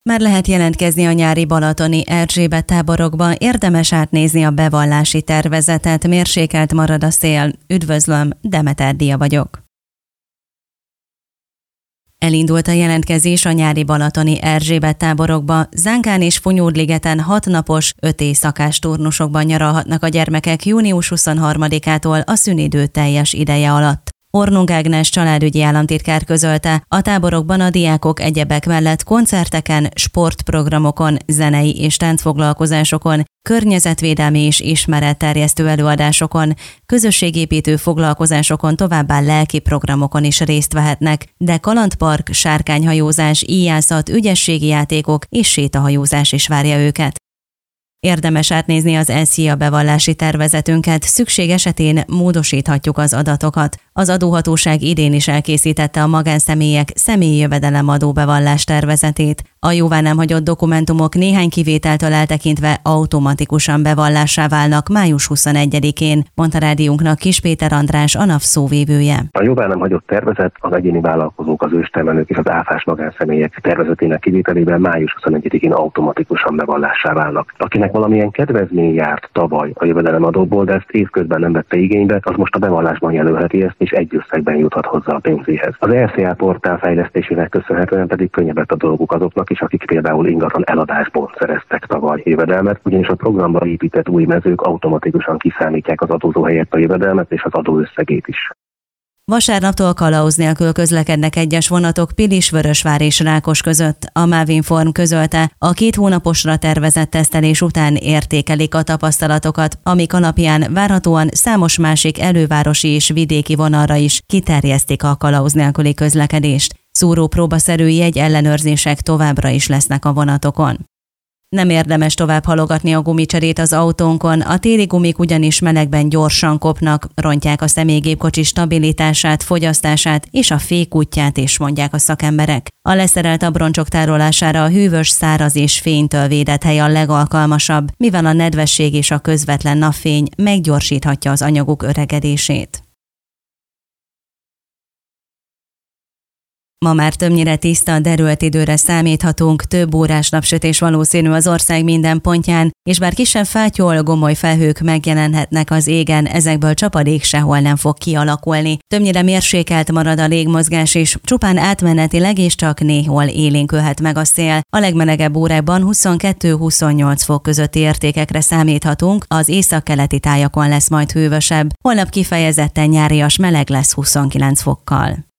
Már lehet jelentkezni a nyári balatoni Erzsébet táborokba, érdemes átnézni a bevallási tervezetet, mérsékelt marad a szél. Üdvözlöm, Demeter Dia vagyok. Elindult a jelentkezés a nyári balatoni Erzsébet táborokba. Zánkán és Funyódligeten 6 napos, 5 éjszakás turnusokban nyaralhatnak a gyermekek június 23-ától a szünidő teljes ideje alatt. Ornung Ágnes családügyi államtitkár közölte, a táborokban a diákok egyebek mellett koncerteken, sportprogramokon, zenei és táncfoglalkozásokon, környezetvédelmi és ismeretterjesztő előadásokon, közösségépítő foglalkozásokon, továbbá lelki programokon is részt vehetnek, de kalandpark, sárkányhajózás, íjászat, ügyességi játékok és sétahajózás is várja őket. Érdemes átnézni az SZIA bevallási tervezetünket, szükség esetén módosíthatjuk az adatokat. Az adóhatóság idén is elkészítette a magánszemélyek személyi jövedelemadó bevallás tervezetét. A jóvá nem hagyott dokumentumok néhány kivételtől eltekintve automatikusan bevallássá válnak május 21-én, mondta rádiónknak Kis Péter András, a NAV szóvivője. A jóvá nem hagyott tervezet az egyéni vállalkozók, az őstermelők és az áfás magánszemélyek tervezetének kivételében május 21-én automatikusan bevallássá válnak. Akinek valamilyen kedvezmény járt tavaly a jövedelemadóból, de ezt évközben nem vette igénybe, az most a bevallásban jelölheti ezt, és egy összegben juthat hozzá a pénzéhez. Az RCA portál fejlesztésének köszönhetően pedig könnyebb lett a dolguk azoknak is, akik például ingatlan eladásból szereztek tavaly jövedelmet, ugyanis a programba épített új mezők automatikusan kiszámítják az adózó helyett a jövedelmet és az adóösszegét is. Vasárnaptól kalauz nélkül közlekednek egyes vonatok Pilis-Vörösvár és Rákos között. A Mávinform közölte, a 2 hónaposra tervezett tesztelés után értékelik a tapasztalatokat, amik alapján várhatóan számos másik elővárosi és vidéki vonalra is kiterjesztik a kalauz nélküli közlekedést. Szúrópróbaszerű jegyellenőrzések továbbra is lesznek a vonatokon. Nem érdemes tovább halogatni a gumicserét az autónkon, a téli gumik ugyanis melegben gyorsan kopnak, rontják a személygépkocsi stabilitását, fogyasztását és a fékútját is, mondják a szakemberek. A leszerelt abroncsok tárolására a hűvös, száraz és fénytől védett hely a legalkalmasabb, mivel a nedvesség és a közvetlen napfény meggyorsíthatja az anyagok öregedését. Ma már többnyire tiszta, derült időre számíthatunk, több órás napsütés valószínű az ország minden pontján, és bár kisebb fátyol, gomoly felhők megjelenhetnek az égen, ezekből csapadék sehol nem fog kialakulni. Többnyire mérsékelt marad a légmozgás is, csupán átmenetileg és csak néhol élénkülhet meg a szél. A legmelegebb órákban 22-28 fok közötti értékekre számíthatunk, az északkeleti tájakon lesz majd hűvösebb. Holnap kifejezetten nyárias meleg lesz 29 fokkal.